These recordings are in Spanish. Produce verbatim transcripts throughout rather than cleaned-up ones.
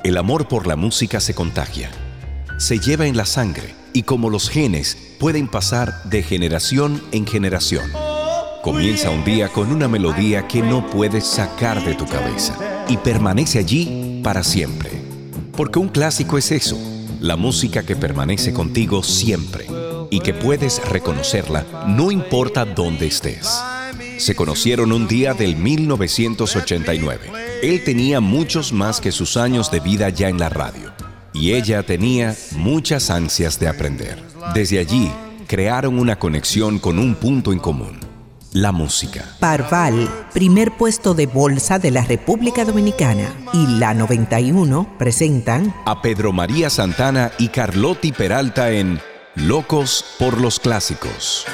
El amor por la música se contagia, se lleva en la sangre y como los genes pueden pasar de generación en generación. Comienza un día con una melodía que no puedes sacar de tu cabeza y permanece allí para siempre. Porque un clásico es eso, la música que permanece contigo siempre y que puedes reconocerla no importa dónde estés. Se conocieron un día del mil novecientos ochenta y nueve. Él tenía muchos más que sus años de vida ya en la radio. Y ella tenía muchas ansias de aprender. Desde allí, crearon una conexión con un punto en común: la música. Parval, primer puesto de bolsa de la República Dominicana, y la noventa y uno presentan a Pedro María Santana y Carlotti Peralta en Locos por los Clásicos.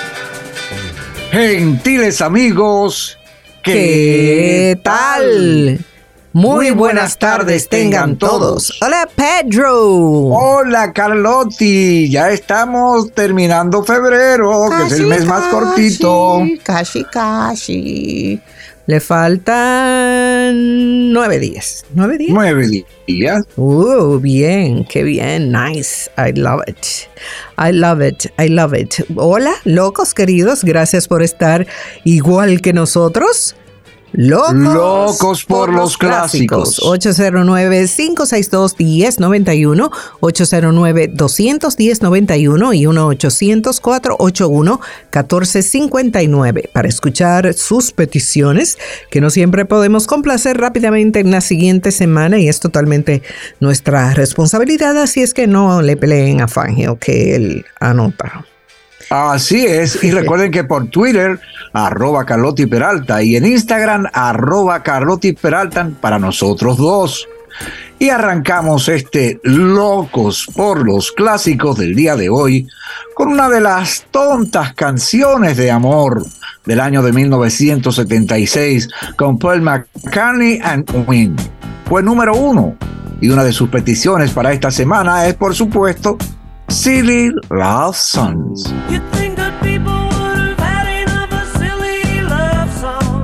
Gentiles amigos, ¿qué, ¿qué tal? Muy buenas tardes tengan todos. Hola Pedro. Hola Carlotti. Ya estamos terminando febrero, casi, que es el mes casi, más cortito. Casi, casi. Le faltan nueve días. ¿Nueve días? Nueve días. Uh, bien, qué bien. Nice. I love it. I love it. I love it. Hola, locos queridos. Gracias por estar igual que nosotros. Locos, Locos por, por los clásicos. clásicos. ocho cero nueve, cinco seis dos, uno cero nueve uno, ocho cero nueve, dos uno cero, nueve uno y uno ochocientos, cuatrocientos ochenta y uno, catorce cincuenta y nueve para escuchar sus peticiones, que no siempre podemos complacer rápidamente en la siguiente semana y es totalmente nuestra responsabilidad, así es que no le peleen a Fangio que él anota. Así es, y recuerden que por Twitter, arroba Carlotti Peralta, y en Instagram, arroba Carlotti Peralta, para nosotros dos. Y arrancamos este Locos por los Clásicos del día de hoy con una de las tontas canciones de amor del año de mil novecientos setenta y seis con Paul McCartney and Queen. Fue número uno, y una de sus peticiones para esta semana es, por supuesto, Silly Love Songs. You think that people would have had enough of silly love songs?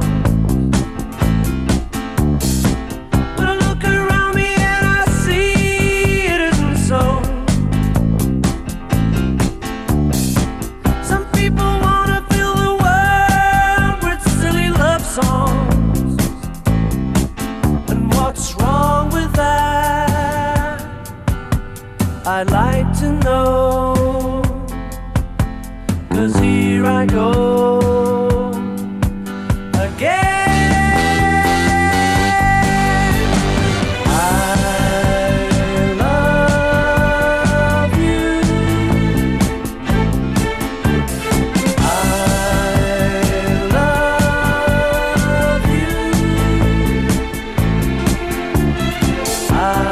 But I look around me and I see it isn't so. Some people want to fill the world with silly love songs. And what's wrong with that? I'd like to know, 'cause here I go again. I love you. I love you. I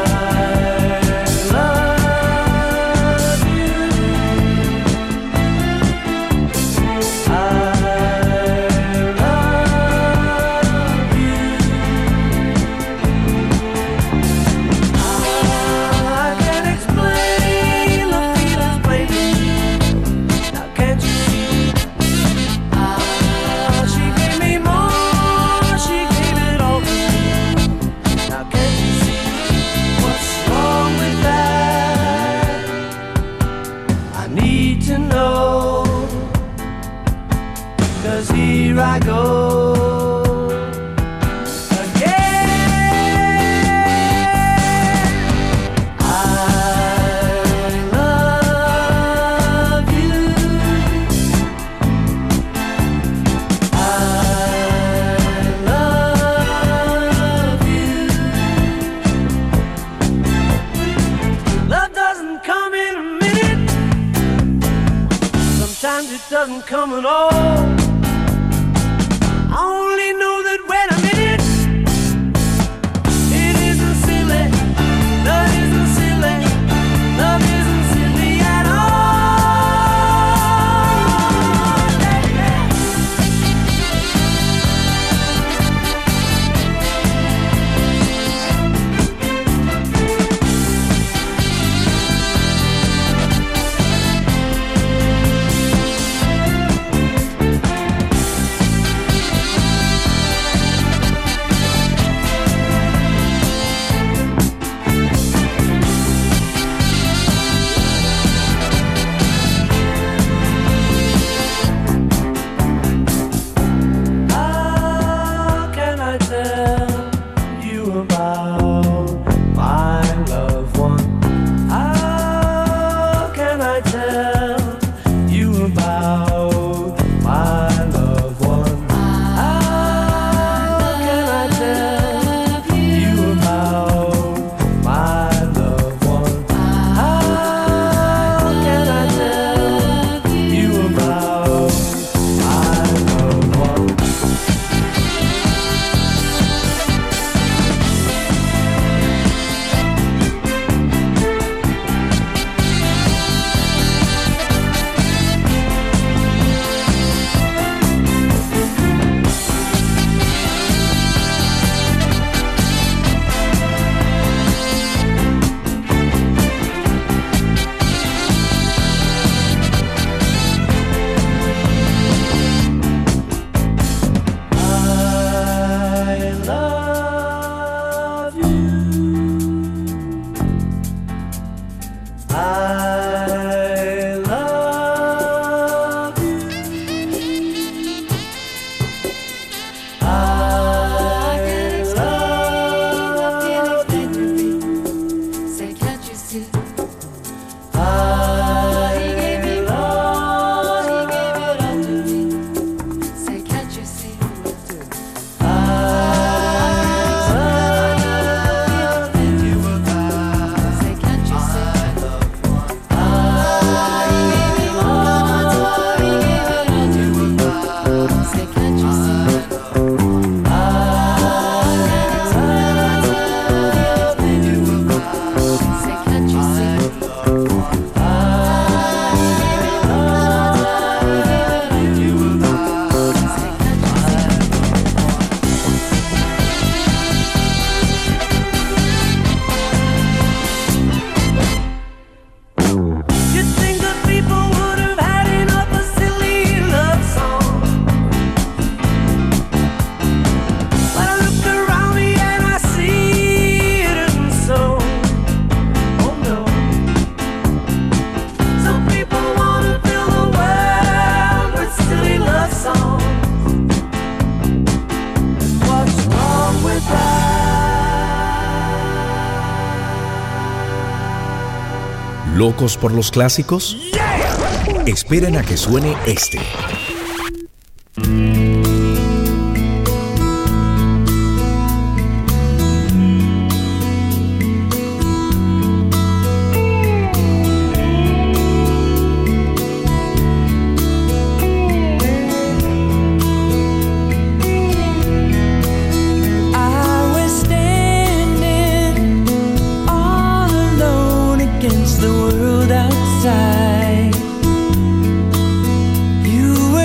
here I go again. I love you. I love you. Love doesn't come in a minute. Sometimes it doesn't come at all. I only know that when I'm in it, it isn't silly. Love isn't silly. Love isn't silly at all. about my loved one? How can I tell you about my loved one? How can I tell you about my loved one? How can I tell you about my loved one? I love you. I love you. I love you. Say, can't you see? I love Say, can't you see? I love you about Say, can't you see? I love you about Say, can't you see? I love you about Say, can't you see? You'd think that people would have had enough of silly love songs. But I look around me and I see it isn't so. Oh no. Some people want to fill the world with silly love songs. What's wrong with that? ¿Locos por los clásicos? Esperen a que suene este. I was standing all alone against the world outside. You were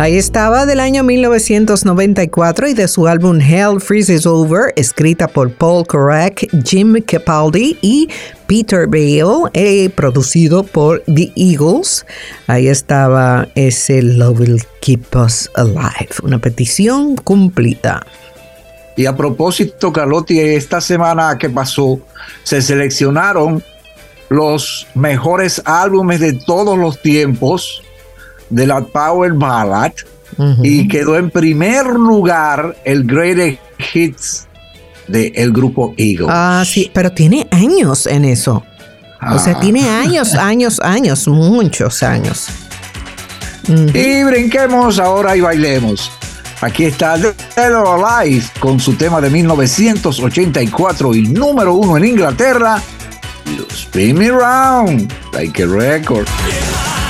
Ahí estaba del año mil novecientos noventa y cuatro y de su álbum Hell Freezes Over, escrita por Paul Corrack, Jim Capaldi y Peter Bale, eh, producido por The Eagles. Ahí estaba ese Love Will Keep Us Alive, una petición cumplida. Y a propósito, Carlotti, esta semana que pasó, se seleccionaron los mejores álbumes de todos los tiempos de la Power Ballad, uh-huh. y quedó en primer lugar el Greatest Hits del grupo Eagles. Ah, sí, pero tiene años en eso. Ah. O sea, tiene años, años, años, muchos años. Uh-huh. Y brinquemos ahora y bailemos. Aquí está Dead or Alive con su tema de mil novecientos ochenta y cuatro y número uno en Inglaterra, You Spin Me Round Like a Record. Yeah.